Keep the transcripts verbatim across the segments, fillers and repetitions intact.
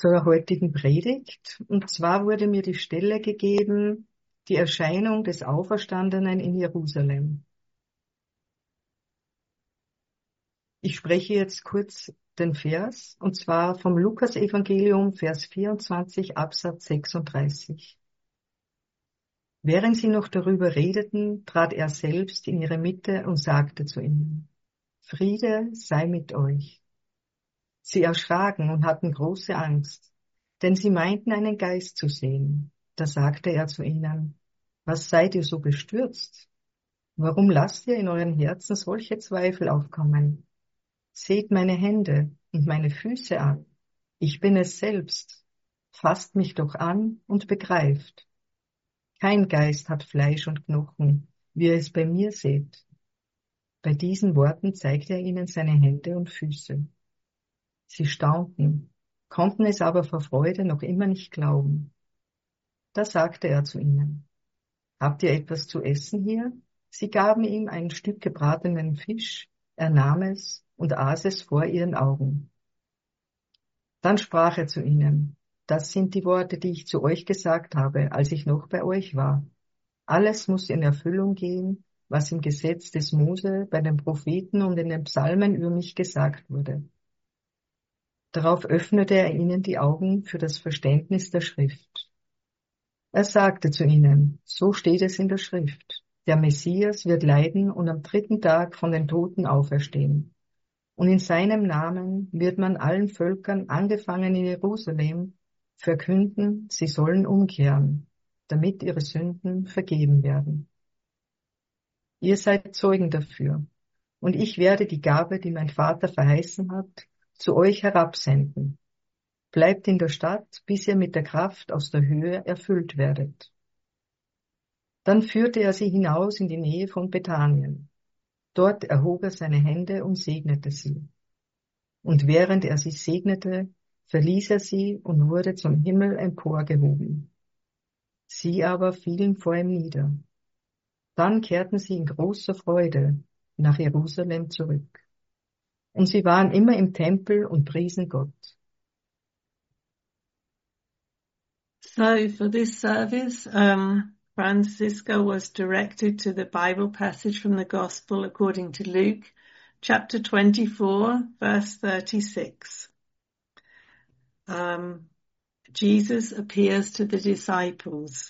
Zur heutigen Predigt. Und zwar wurde mir die Stelle gegeben, die Erscheinung des Auferstandenen in Jerusalem. Ich spreche jetzt kurz den Vers, und zwar vom Lukas-Evangelium, Vers vierundzwanzig, Absatz sechsunddreißig. Während sie noch darüber redeten, trat er selbst in ihre Mitte und sagte zu ihnen: Friede sei mit euch. Sie erschraken und hatten große Angst, denn sie meinten, einen Geist zu sehen. Da sagte er zu ihnen: Was seid ihr so bestürzt? Warum lasst ihr in euren Herzen solche Zweifel aufkommen? Seht meine Hände und meine Füße an. Ich bin es selbst. Fasst mich doch an und begreift. Kein Geist hat Fleisch und Knochen, wie ihr es bei mir seht. Bei diesen Worten zeigte er ihnen seine Hände und Füße. Sie staunten, konnten es aber vor Freude noch immer nicht glauben. Da sagte er zu ihnen: Habt ihr etwas zu essen hier? Sie gaben ihm ein Stück gebratenen Fisch, er nahm es und aß es vor ihren Augen. Dann sprach er zu ihnen: Das sind die Worte, die ich zu euch gesagt habe, als ich noch bei euch war. Alles muss in Erfüllung gehen, was im Gesetz des Mose, bei den Propheten und in den Psalmen über mich gesagt wurde. Darauf öffnete er ihnen die Augen für das Verständnis der Schrift. Er sagte zu ihnen: So steht es in der Schrift. Der Messias wird leiden und am dritten Tag von den Toten auferstehen. Und in seinem Namen wird man allen Völkern, angefangen in Jerusalem, verkünden, sie sollen umkehren, damit ihre Sünden vergeben werden. Ihr seid Zeugen dafür, und ich werde die Gabe, die mein Vater verheißen hat, zu euch herabsenden. Bleibt in der Stadt, bis ihr mit der Kraft aus der Höhe erfüllt werdet. Dann führte er sie hinaus in die Nähe von Bethanien. Dort erhob er seine Hände und segnete sie. Und während er sie segnete, verließ er sie und wurde zum Himmel emporgehoben. Sie aber fielen vor ihm nieder. Dann kehrten sie in großer Freude nach Jerusalem zurück. Und sie waren immer im Tempel und priesen Gott. So for this service, um, Francisco was directed to the Bible passage from the Gospel according to Luke, chapter twenty-four, verse thirty-six. Um, Jesus appears to the disciples.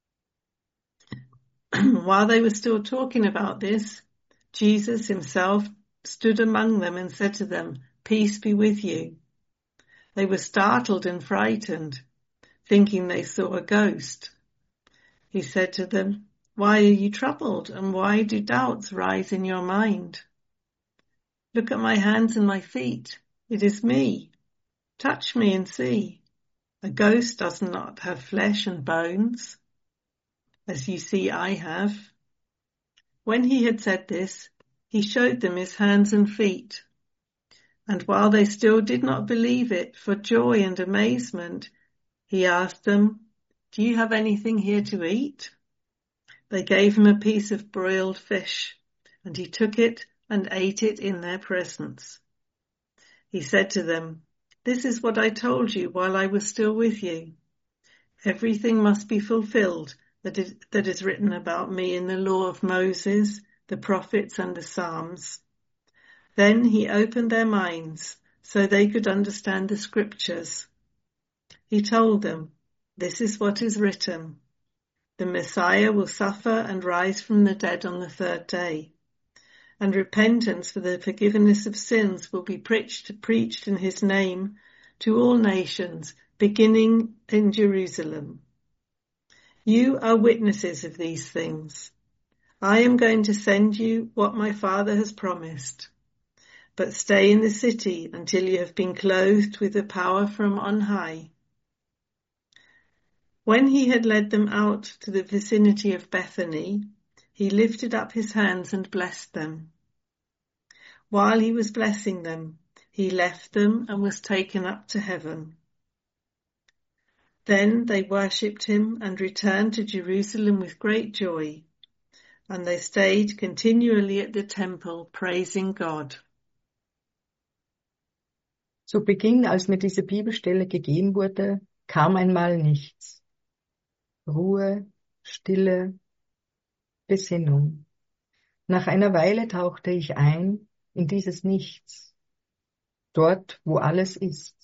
While they were still talking about this, Jesus himself stood among them and said to them, "Peace be with you." They were startled and frightened, thinking they saw a ghost. He said to them, "Why are you troubled, and why do doubts rise in your mind? Look at my hands and my feet. It is me. Touch me and see. A ghost does not have flesh and bones, as you see I have." When he had said this, he showed them his hands and feet. And while they still did not believe it, for joy and amazement, he asked them, "Do you have anything here to eat?" They gave him a piece of broiled fish, and he took it and ate it in their presence. He said to them, "This is what I told you while I was still with you. Everything must be fulfilled that is, that is written about me in the law of Moses, the prophets, and the Psalms." Then he opened their minds so they could understand the scriptures. He told them, "This is what is written. The Messiah will suffer and rise from the dead on the third day, and repentance for the forgiveness of sins will be preached, preached in his name to all nations, beginning in Jerusalem. You are witnesses of these things. I am going to send you what my Father has promised, but stay in the city until you have been clothed with the power from on high." When he had led them out to the vicinity of Bethany, he lifted up his hands and blessed them. While he was blessing them, he left them and was taken up to heaven. Then they worshipped him and returned to Jerusalem with great joy, and they stayed continually at the temple praising God. Zu Beginn, als mir diese Bibelstelle gegeben wurde, kam einmal nichts. Ruhe, Stille, Besinnung. Nach einer Weile tauchte ich ein in dieses Nichts, dort, wo alles ist.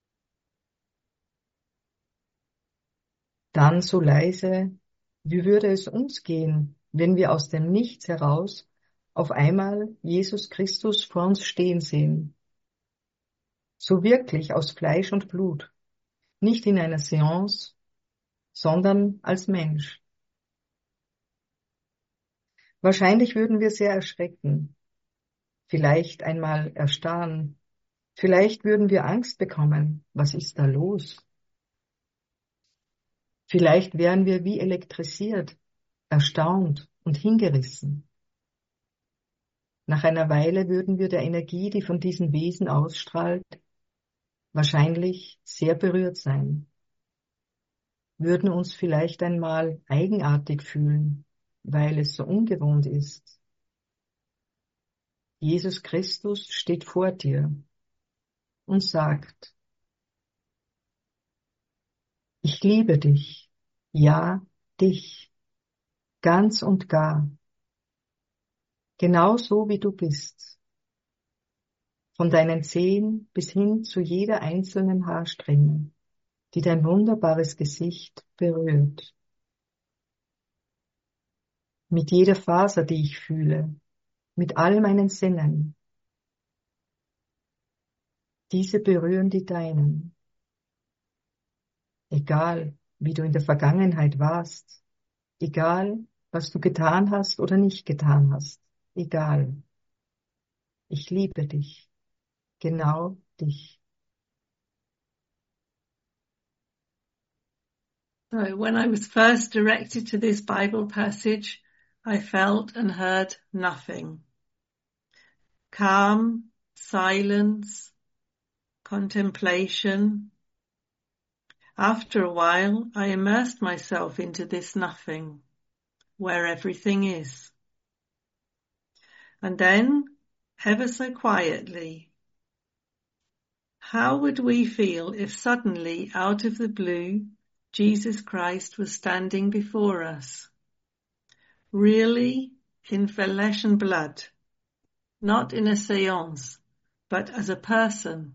Dann so leise, wie würde es uns gehen, wenn wir aus dem Nichts heraus auf einmal Jesus Christus vor uns stehen sehen? So wirklich aus Fleisch und Blut, nicht in einer Seance, sondern als Mensch. Wahrscheinlich würden wir sehr erschrecken, vielleicht einmal erstarren, vielleicht würden wir Angst bekommen. Was ist da los? Vielleicht wären wir wie elektrisiert, erstaunt und hingerissen. Nach einer Weile würden wir der Energie, die von diesen Wesen ausstrahlt, wahrscheinlich sehr berührt sein, würden uns vielleicht einmal eigenartig fühlen, weil es so ungewohnt ist. Jesus Christus steht vor dir und sagt, ich liebe dich, ja, dich, ganz und gar, genau so wie du bist, von deinen Zehen bis hin zu jeder einzelnen Haarsträhne, die dein wunderbares Gesicht berührt. Mit jeder Faser, die ich fühle, mit all meinen Sinnen. Diese berühren die deinen. Egal, wie du in der Vergangenheit warst, egal, was du getan hast oder nicht getan hast, egal. Ich liebe dich, genau dich. So when I was first directed to this Bible passage, I felt and heard nothing. Calm, silence, contemplation. After a while, I immersed myself into this nothing, where everything is. And then, ever so quietly, how would we feel if suddenly, out of the blue, Jesus Christ was standing before us? Really, in flesh and blood, not in a seance, but as a person.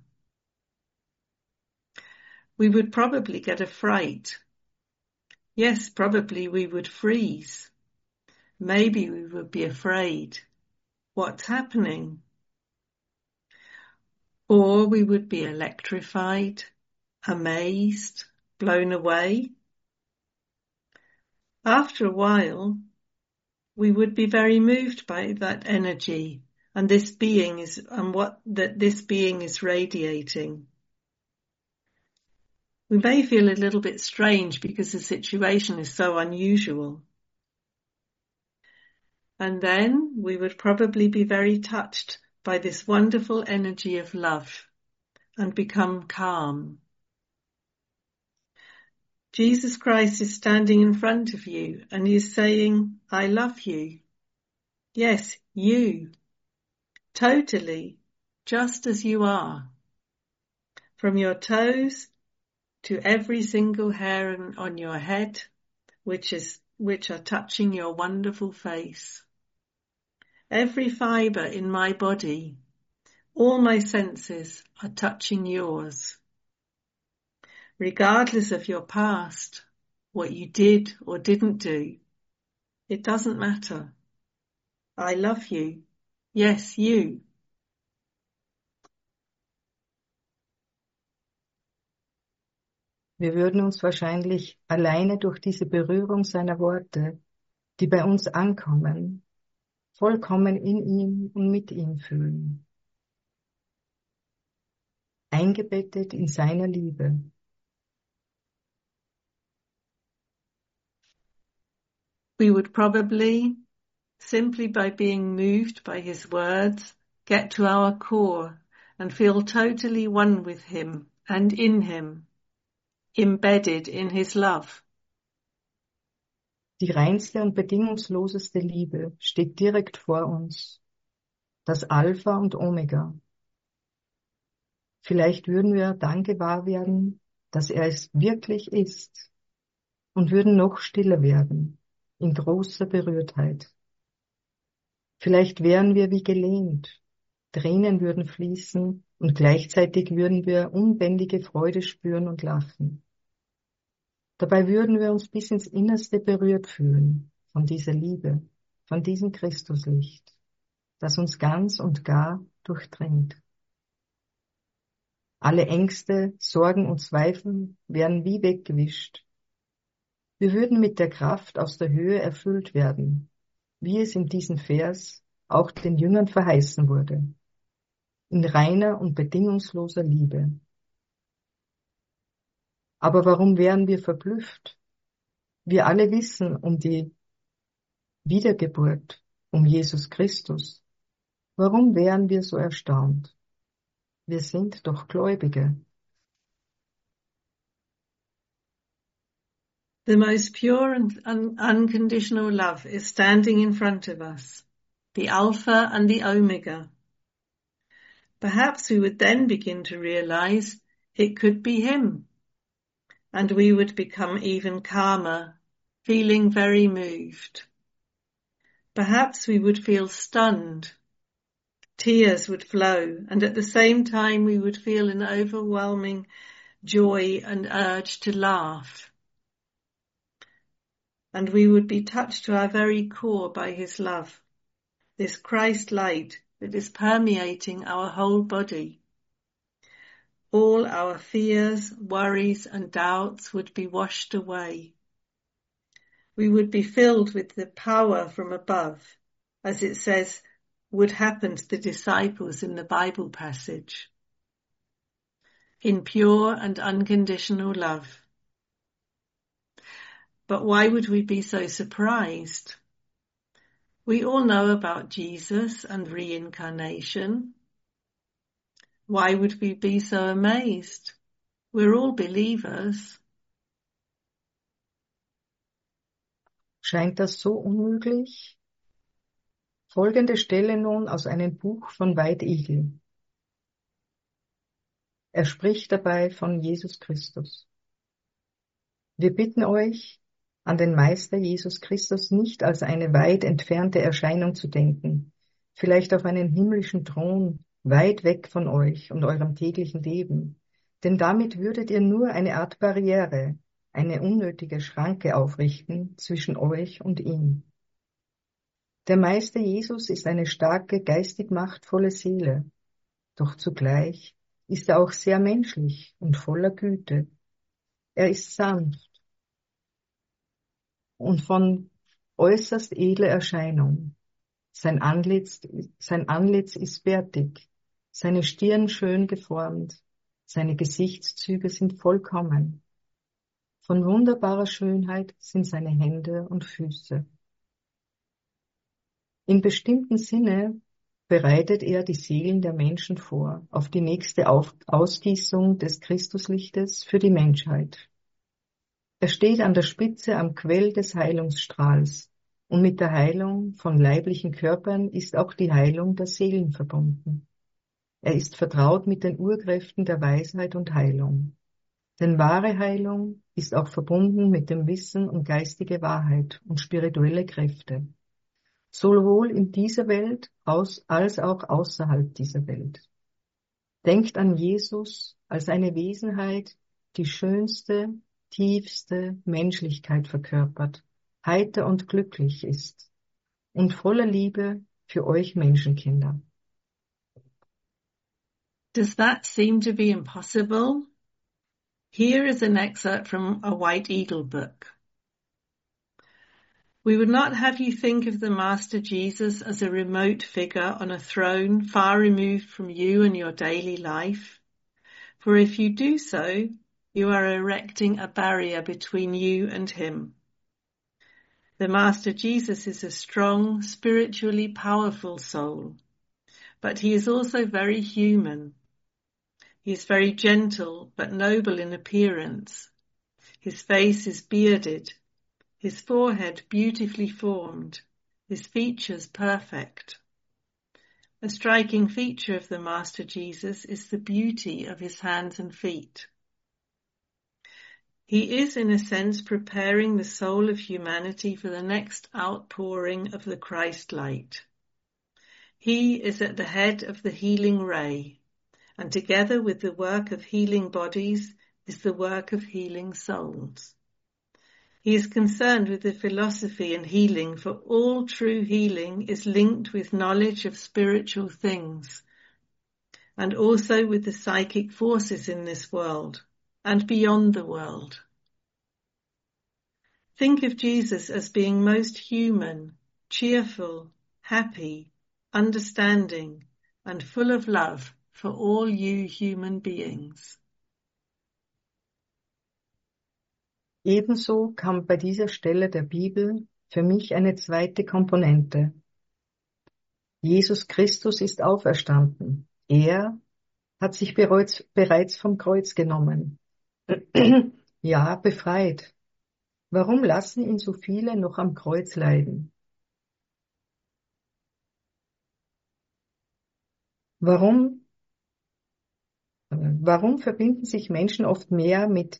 We would probably get a fright. Yes, probably we would freeze. Maybe we would be afraid. What's happening? Or we would be electrified, amazed, blown away. After a while, we would be very moved by that energy and this being is, and what that this being is radiating. We may feel a little bit strange because the situation is so unusual. And then we would probably be very touched by this wonderful energy of love and become calm. Jesus Christ is standing in front of you and he is saying, I love you. Yes, you. Totally, just as you are. From your toes to every single hair on your head, which is, which are touching your wonderful face. Every fibre in my body, all my senses are touching yours. Regardless of your past, what you did or didn't do, it doesn't matter. I love you. Yes, you. Wir würden uns wahrscheinlich alleine durch diese Berührung seiner Worte, die bei uns ankommen, vollkommen in ihm und mit ihm fühlen. Eingebettet in seiner Liebe. We would probably, simply by being moved by his words, get to our core and feel totally one with him and in him, embedded in his love. Die reinste und bedingungsloseste Liebe steht direkt vor uns. Das Alpha und Omega. Vielleicht würden wir dann gewahr werden, dass er es wirklich ist und würden noch stiller werden, in großer Berührtheit. Vielleicht wären wir wie gelähmt, Tränen würden fließen und gleichzeitig würden wir unbändige Freude spüren und lachen. Dabei würden wir uns bis ins Innerste berührt fühlen von dieser Liebe, von diesem Christuslicht, das uns ganz und gar durchdringt. Alle Ängste, Sorgen und Zweifel wären wie weggewischt. Wir würden mit der Kraft aus der Höhe erfüllt werden, wie es in diesem Vers auch den Jüngern verheißen wurde, in reiner und bedingungsloser Liebe. Aber warum wären wir verblüfft? Wir alle wissen um die Wiedergeburt, um Jesus Christus. Warum wären wir so erstaunt? Wir sind doch Gläubige. The most pure and un- unconditional love is standing in front of us, the Alpha and the Omega. Perhaps we would then begin to realize it could be him, and we would become even calmer, feeling very moved. Perhaps we would feel stunned. Tears would flow, and at the same time we would feel an overwhelming joy and urge to laugh. And we would be touched to our very core by his love, this Christ light that is permeating our whole body. All our fears, worries and doubts would be washed away. We would be filled with the power from above, as it says would happen to the disciples in the Bible passage. In pure and unconditional love. But why would we be so surprised? We all know about Jesus and reincarnation. Why would we be so amazed? We're all believers. Scheint das so unmöglich? Folgende Stelle nun aus einem Buch von Veit Igel. Er spricht dabei von Jesus Christus. Wir bitten euch, an den Meister Jesus Christus nicht als eine weit entfernte Erscheinung zu denken, vielleicht auf einen himmlischen Thron, weit weg von euch und eurem täglichen Leben, denn damit würdet ihr nur eine Art Barriere, eine unnötige Schranke aufrichten zwischen euch und ihm. Der Meister Jesus ist eine starke, geistig machtvolle Seele, doch zugleich ist er auch sehr menschlich und voller Güte. Er ist sanft und von äußerst edler Erscheinung. Sein Antlitz, sein Antlitz ist bärtig, seine Stirn schön geformt, seine Gesichtszüge sind vollkommen. Von wunderbarer Schönheit sind seine Hände und Füße. In bestimmten Sinne bereitet er die Seelen der Menschen vor auf die nächste Auf- Ausgießung des Christuslichtes für die Menschheit. Er steht an der Spitze am Quell des Heilungsstrahls und mit der Heilung von leiblichen Körpern ist auch die Heilung der Seelen verbunden. Er ist vertraut mit den Urkräften der Weisheit und Heilung. Denn wahre Heilung ist auch verbunden mit dem Wissen um geistige Wahrheit und spirituelle Kräfte, sowohl in dieser Welt als auch außerhalb dieser Welt. Denkt an Jesus als eine Wesenheit, die schönste, tiefste Menschlichkeit verkörpert, heiter und glücklich ist und voller Liebe für euch Menschenkinder. Does that seem to be impossible? Here is an excerpt from a White Eagle book. We would not have you think of the Master Jesus as a remote figure on a throne far removed from you and your daily life. For if you do so, you are erecting a barrier between you and him. The Master Jesus is a strong, spiritually powerful soul, but he is also very human. He is very gentle but noble in appearance. His face is bearded, his forehead beautifully formed, his features perfect. A striking feature of the Master Jesus is the beauty of his hands and feet. He is, in a sense, preparing the soul of humanity for the next outpouring of the Christ light. He is at the head of the healing ray, and together with the work of healing bodies is the work of healing souls. He is concerned with the philosophy and healing, for all true healing is linked with knowledge of spiritual things, and also with the psychic forces in this world and beyond the world. Think of Jesus as being most human, cheerful, happy, understanding, and full of love for all you human beings. Ebenso kam bei dieser Stelle der Bibel für mich eine zweite Komponente. Jesus Christus ist auferstanden. Er hat sich bereits, bereits vom Kreuz genommen. Ja, befreit. Warum lassen ihn so viele noch am Kreuz leiden? Warum, warum verbinden sich Menschen oft mehr mit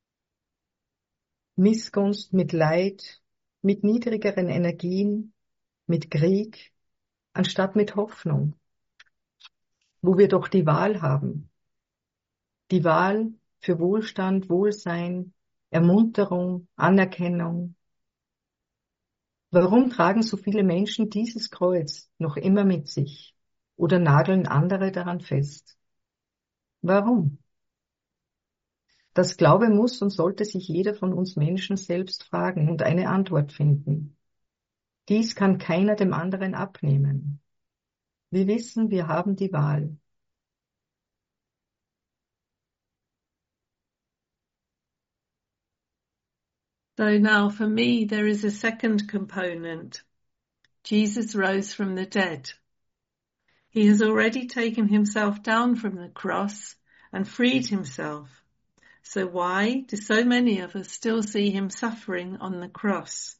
Missgunst, mit Leid, mit niedrigeren Energien, mit Krieg, anstatt mit Hoffnung, wo wir doch die Wahl haben. Die Wahl für Wohlstand, Wohlsein, Ermunterung, Anerkennung. Warum tragen so viele Menschen dieses Kreuz noch immer mit sich oder nageln andere daran fest? Warum? Das Glaube muss und sollte sich jeder von uns Menschen selbst fragen und eine Antwort finden. Dies kann keiner dem anderen abnehmen. Wir wissen, wir haben die Wahl. So now for me there is a second component. Jesus rose from the dead. He has already taken himself down from the cross and freed himself. So why do so many of us still see him suffering on the cross?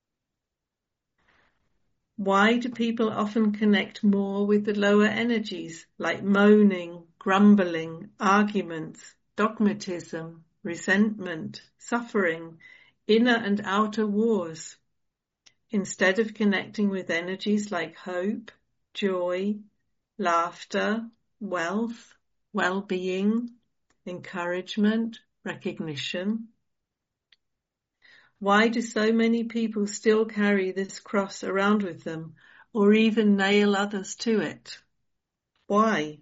Why do people often connect more with the lower energies like moaning, grumbling, arguments, dogmatism, resentment, suffering, inner and outer wars, instead of connecting with energies like hope, joy, laughter, wealth, well-being, encouragement, recognition? Why do so many people still carry this cross around with them, or even nail others to it? Why?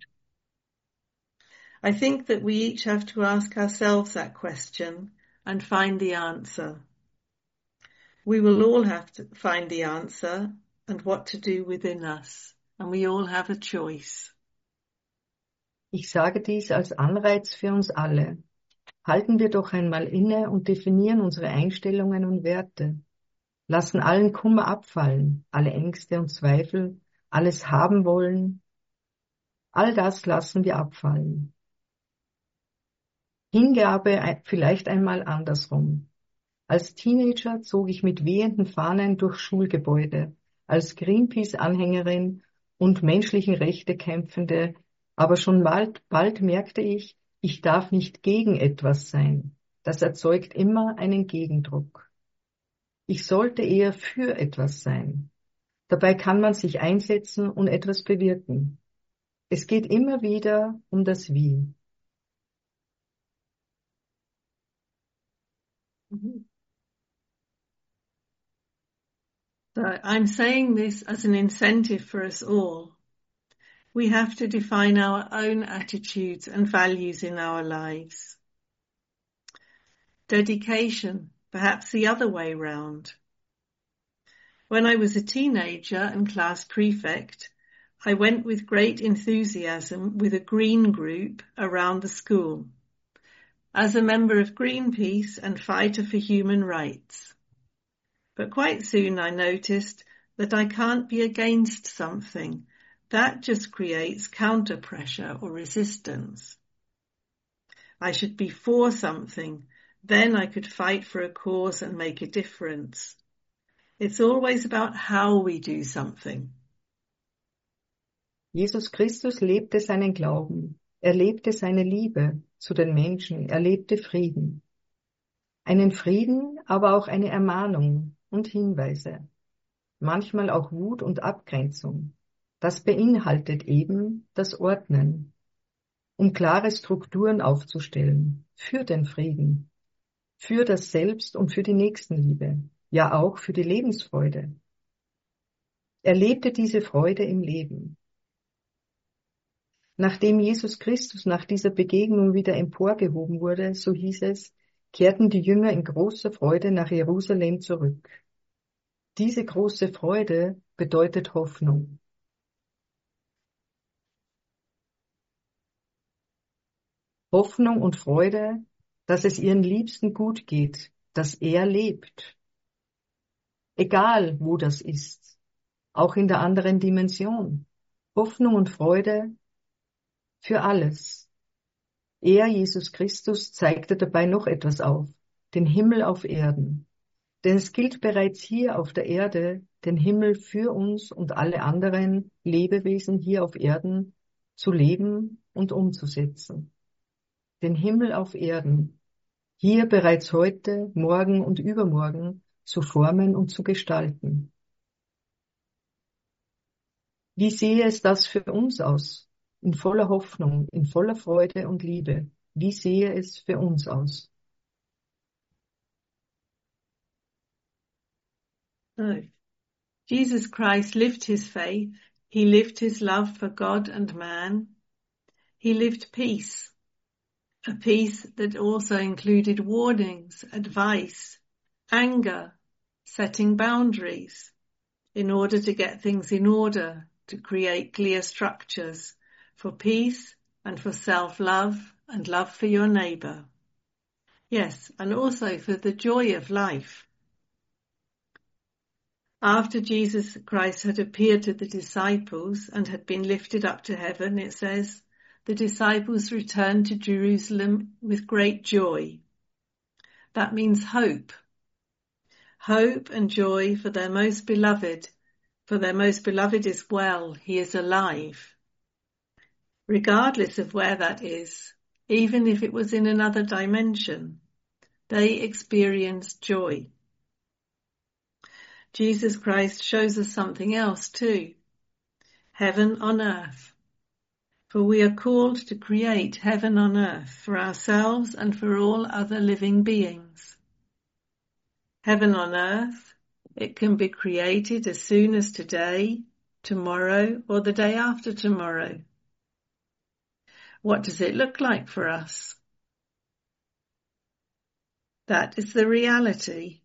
I think that we each have to ask ourselves that question and find the answer. We will all have to find the answer and what to do within us, and we all have a choice. Ich sage dies als Anreiz für uns alle. Halten wir doch einmal inne und definieren unsere Einstellungen und Werte. Lassen allen Kummer abfallen, alle Ängste und Zweifel, alles haben wollen. All das lassen wir abfallen. Hingabe vielleicht einmal andersrum. Als Teenager zog ich mit wehenden Fahnen durch Schulgebäude, als Greenpeace-Anhängerin und menschlichen Rechte kämpfende, aber schon bald, bald merkte ich, ich darf nicht gegen etwas sein. Das erzeugt immer einen Gegendruck. Ich sollte eher für etwas sein. Dabei kann man sich einsetzen und etwas bewirken. Es geht immer wieder um das Wie. So I'm saying this as an incentive for us all. We have to define our own attitudes and values in our lives. Dedication, perhaps the other way round. When I was a teenager and class prefect, I went with great enthusiasm with a green group around the school, as a member of Greenpeace and fighter for human rights. But quite soon I noticed that I can't be against something. That just creates counter pressure or resistance. I should be for something, then I could fight for a cause and make a difference. It's always about how we do something. Jesus Christus lebte seinen Glauben, er lebte seine Liebe zu den Menschen, er lebte Frieden. Einen Frieden, aber auch eine Ermahnung und Hinweise, manchmal auch Wut und Abgrenzung. Das beinhaltet eben das Ordnen, um klare Strukturen aufzustellen, für den Frieden, für das Selbst und für die Nächstenliebe, ja auch für die Lebensfreude. Er lebte diese Freude im Leben. Nachdem Jesus Christus nach dieser Begegnung wieder emporgehoben wurde, so hieß es, kehrten die Jünger in großer Freude nach Jerusalem zurück. Diese große Freude bedeutet Hoffnung. Hoffnung und Freude, dass es ihren Liebsten gut geht, dass er lebt. Egal, wo das ist, auch in der anderen Dimension. Hoffnung und Freude für alles. Er, Jesus Christus, zeigte dabei noch etwas auf, den Himmel auf Erden. Denn es gilt bereits hier auf der Erde, den Himmel für uns und alle anderen Lebewesen hier auf Erden zu leben und umzusetzen. Den Himmel auf Erden, hier bereits heute, morgen und übermorgen zu formen und zu gestalten. Wie sehe es das für uns aus? In voller Hoffnung, in voller Freude und Liebe. Wie sehe es für uns aus? So, Jesus Christ lived his faith. He lived his love for God and man. He lived peace, a peace that also included warnings, advice, anger, setting boundaries in order to get things in order, to create clear structures for peace and for self-love and love for your neighbour. Yes, and also for the joy of life. After Jesus Christ had appeared to the disciples and had been lifted up to heaven, it says, the disciples returned to Jerusalem with great joy. That means hope. Hope and joy for their most beloved. For their most beloved is well, he is alive. Regardless of where that is, even if it was in another dimension, they experienced joy. Jesus Christ shows us something else too. Heaven on earth. For we are called to create heaven on earth for ourselves and for all other living beings. Heaven on earth, it can be created as soon as today, tomorrow, or the day after tomorrow. What does it look like for us? That is the reality.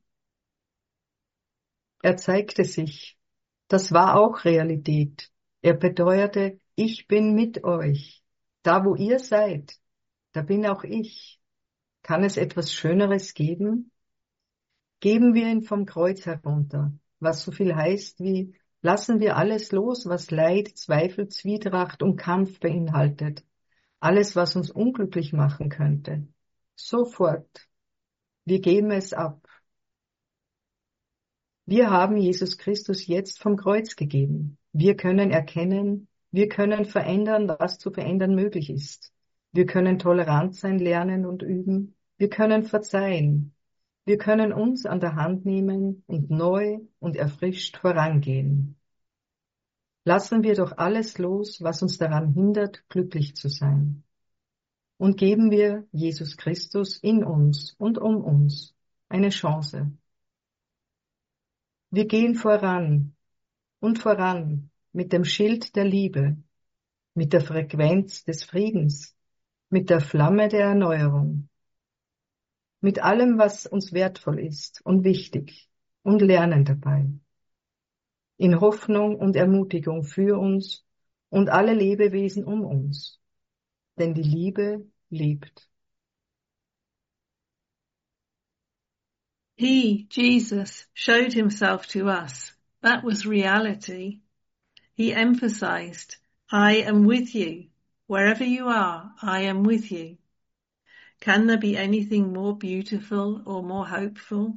Er zeigte sich. Das war auch Realität. Er beteuerte, ich bin mit euch. Da, wo ihr seid, da bin auch ich. Kann es etwas Schöneres geben? Geben wir ihn vom Kreuz herunter, was so viel heißt wie, lassen wir alles los, was Leid, Zweifel, Zwietracht und Kampf beinhaltet. Alles, was uns unglücklich machen könnte. Sofort. Wir geben es ab. Wir haben Jesus Christus jetzt vom Kreuz gegeben. Wir können erkennen, wir können verändern, was zu verändern möglich ist. Wir können tolerant sein, lernen und üben. Wir können verzeihen. Wir können uns an der Hand nehmen und neu und erfrischt vorangehen. Lassen wir doch alles los, was uns daran hindert, glücklich zu sein. Und geben wir Jesus Christus in uns und um uns eine Chance. Wir gehen voran und voran mit dem Schild der Liebe, mit der Frequenz des Friedens, mit der Flamme der Erneuerung, mit allem, was uns wertvoll ist und wichtig und lernen dabei, in Hoffnung und Ermutigung für uns und alle Lebewesen um uns, denn die Liebe lebt. He, Jesus, showed himself to us. That was reality. He emphasized, I am with you. Wherever you are, I am with you. Can there be anything more beautiful or more hopeful?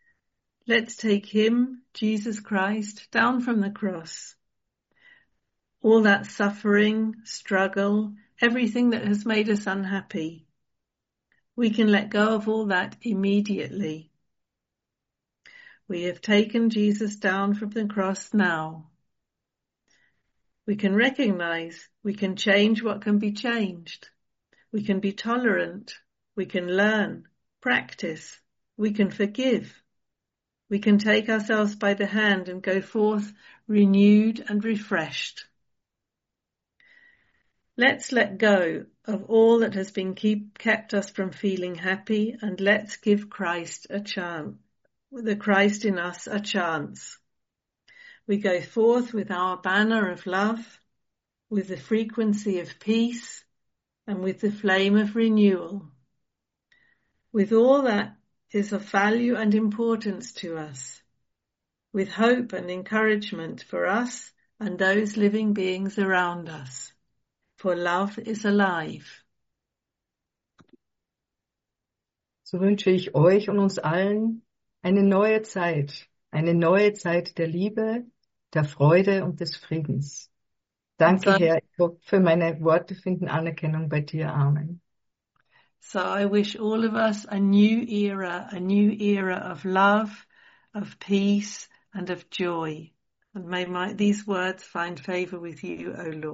Let's take him, Jesus Christ, down from the cross. all that suffering, struggle, everything that has made us unhappy. We can let go of all that immediately. We have taken Jesus down from the cross now. We can recognize we can change what can be changed. We can be tolerant. We can learn, practice. We can forgive. We can take ourselves by the hand and go forth renewed and refreshed. Let's let go of all that has been keep, kept us from feeling happy, and let's give Christ a chance, the Christ in us a chance. We go forth with our banner of love, with the frequency of peace, and with the flame of renewal. With all that is of value and importance to us, with hope and encouragement for us and those living beings around us. For love is alive. So wünsche ich euch und uns allen eine neue Zeit, eine neue Zeit der Liebe, der Freude und des Friedens. Danke, So, Herr, ich hoffe, meine Worte finden Anerkennung bei dir. Amen. so I wish all of us a new era, a new era of love, of peace, and of joy. And may my, these words find favor with you, O Lord.